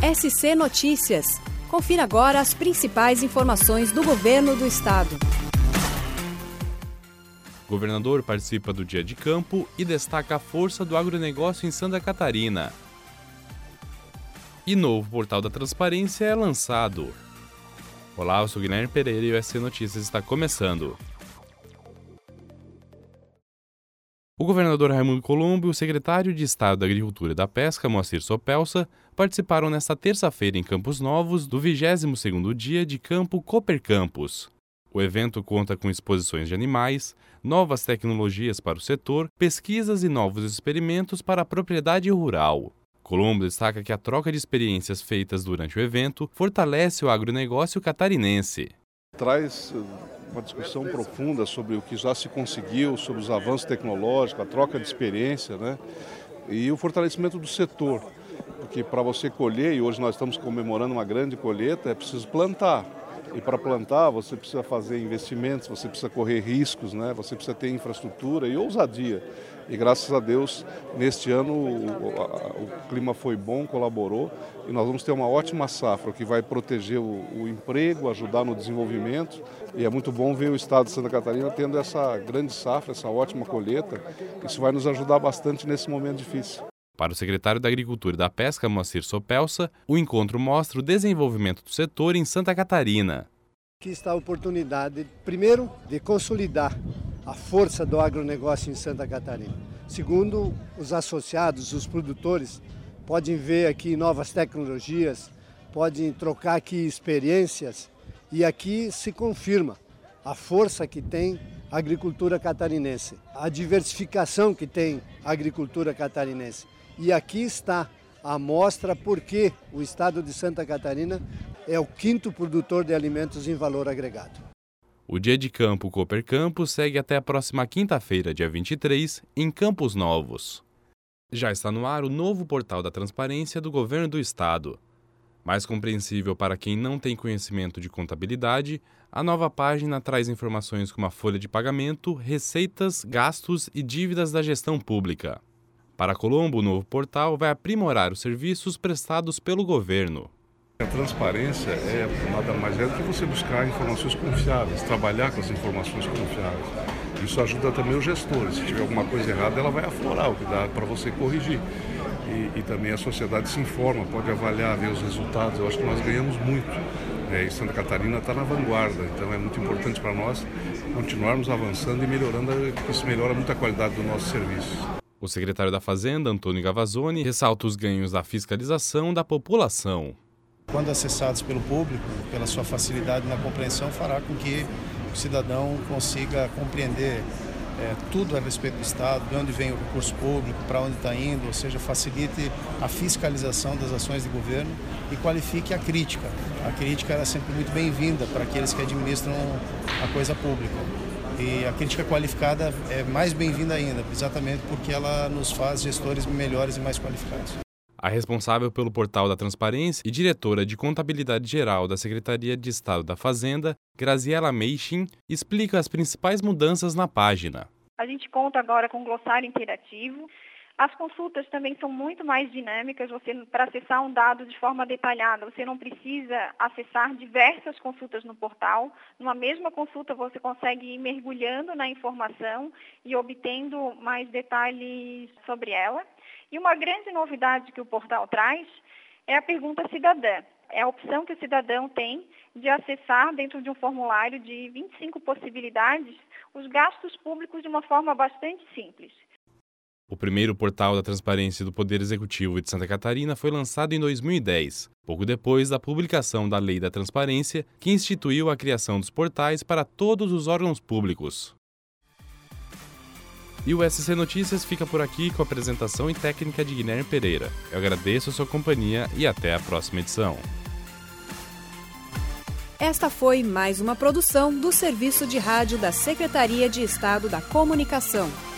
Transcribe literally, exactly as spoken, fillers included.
S C Notícias. Confira agora as principais informações do Governo do Estado. O governador participa do Dia de Campo e destaca a força do agronegócio em Santa Catarina. E novo portal da transparência é lançado. Olá, eu sou Guilherme Pereira e o S C Notícias está começando. O governador Raimundo Colombo e o secretário de Estado da Agricultura e da Pesca, Moacir Sopelsa, participaram nesta terça-feira em Campos Novos do vigésimo segundo Dia de Campo Coopercampus. O evento conta com exposições de animais, novas tecnologias para o setor, pesquisas e novos experimentos para a propriedade rural. Colombo destaca que a troca de experiências feitas durante o evento fortalece o agronegócio catarinense. Traz uma discussão profunda sobre o que já se conseguiu, sobre os avanços tecnológicos, a troca de experiência, né? E o fortalecimento do setor. Porque para você colher, e hoje nós estamos comemorando uma grande colheita, é preciso plantar. E para plantar você precisa fazer investimentos, você precisa correr riscos, né? Você precisa ter infraestrutura e ousadia. E graças a Deus, neste ano o, o, o clima foi bom, colaborou e nós vamos ter uma ótima safra que vai proteger o, o emprego, ajudar no desenvolvimento. E é muito bom ver o estado de Santa Catarina tendo essa grande safra, essa ótima colheita. Isso vai nos ajudar bastante nesse momento difícil. Para o secretário da Agricultura e da Pesca, Moacir Sopelsa, o encontro mostra o desenvolvimento do setor em Santa Catarina. Aqui está a oportunidade, primeiro, de consolidar a força do agronegócio em Santa Catarina. Segundo, os associados, os produtores, podem ver aqui novas tecnologias, podem trocar aqui experiências e aqui se confirma a força que tem a agricultura catarinense, a diversificação que tem a agricultura catarinense. E aqui está a mostra porque o estado de Santa Catarina é o quinto produtor de alimentos em valor agregado. O Dia de Campo Coopercampus segue até a próxima quinta-feira, dia vinte e três, em Campos Novos. Já está no ar o novo portal da transparência do Governo do Estado. Mais compreensível para quem não tem conhecimento de contabilidade, a nova página traz informações como a folha de pagamento, receitas, gastos e dívidas da gestão pública. Para Colombo, o novo portal vai aprimorar os serviços prestados pelo governo. A transparência é nada mais é do que você buscar informações confiáveis, trabalhar com as informações confiáveis. Isso ajuda também os gestores. Se tiver alguma coisa errada, ela vai aflorar o que dá para você corrigir. E, e também a sociedade se informa, pode avaliar, ver os resultados. Eu acho que nós ganhamos muito. É, e Santa Catarina está na vanguarda, então é muito importante para nós continuarmos avançando e melhorando, porque isso melhora muito a qualidade do nosso serviço. O secretário da Fazenda, Antônio Gavazzoni, ressalta os ganhos da fiscalização da população. Quando acessados pelo público, pela sua facilidade na compreensão, fará com que o cidadão consiga compreender é, tudo a respeito do Estado, de onde vem o recurso público, para onde está indo, ou seja, facilite a fiscalização das ações de governo e qualifique a crítica. A crítica é sempre muito bem-vinda para aqueles que administram a coisa pública. E a crítica qualificada é mais bem-vinda ainda, exatamente porque ela nos faz gestores melhores e mais qualificados. A responsável pelo portal da transparência e diretora de contabilidade geral da Secretaria de Estado da Fazenda, Graziela Meichin, explica as principais mudanças na página. A gente conta agora com um glossário interativo. As consultas também são muito mais dinâmicas. Você, para acessar um dado de forma detalhada, você não precisa acessar diversas consultas no portal. Numa mesma consulta, você consegue ir mergulhando na informação e obtendo mais detalhes sobre ela. E uma grande novidade que o portal traz é a pergunta cidadã. É a opção que o cidadão tem de acessar, dentro de um formulário de vinte e cinco possibilidades, os gastos públicos de uma forma bastante simples. O primeiro portal da transparência do Poder Executivo de Santa Catarina foi lançado em dois mil e dez, pouco depois da publicação da Lei da Transparência, que instituiu a criação dos portais para todos os órgãos públicos. E o S C Notícias fica por aqui com a apresentação e técnica de Guilherme Pereira. Eu agradeço a sua companhia e até a próxima edição. Esta foi mais uma produção do Serviço de Rádio da Secretaria de Estado da Comunicação.